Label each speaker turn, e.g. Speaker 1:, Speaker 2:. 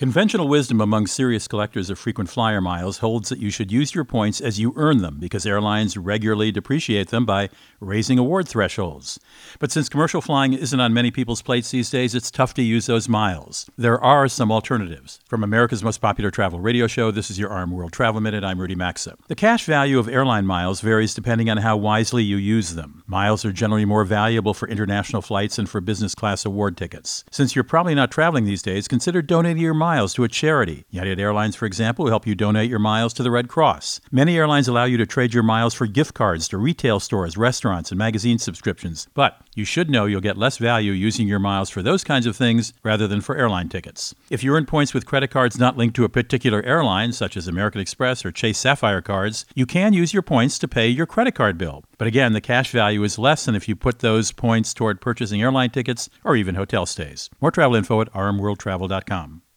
Speaker 1: Conventional wisdom among serious collectors of frequent flyer miles holds that you should use your points as you earn them because airlines regularly depreciate them by raising award thresholds. But since commercial flying isn't on many people's plates these days, it's tough to use those miles. There are some alternatives. From America's most popular travel radio show, this is your RM World Travel Minute. I'm Rudy Maxa. The cash value of airline miles varies depending on how wisely you use them. Miles are generally more valuable for international flights and for business class award tickets. Since you're probably not traveling these days, consider donating your miles to a charity. United Airlines, for example, will help you donate your miles to the Red Cross. Many airlines allow you to trade your miles for gift cards to retail stores, restaurants, and magazine subscriptions. But you should know you'll get less value using your miles for those kinds of things rather than for airline tickets. If you earn points with credit cards not linked to a particular airline, such as American Express or Chase Sapphire cards, you can use your points to pay your credit card bill. But again, the cash value is less than if you put those points toward purchasing airline tickets or even hotel stays. More travel info at rmworldtravel.com.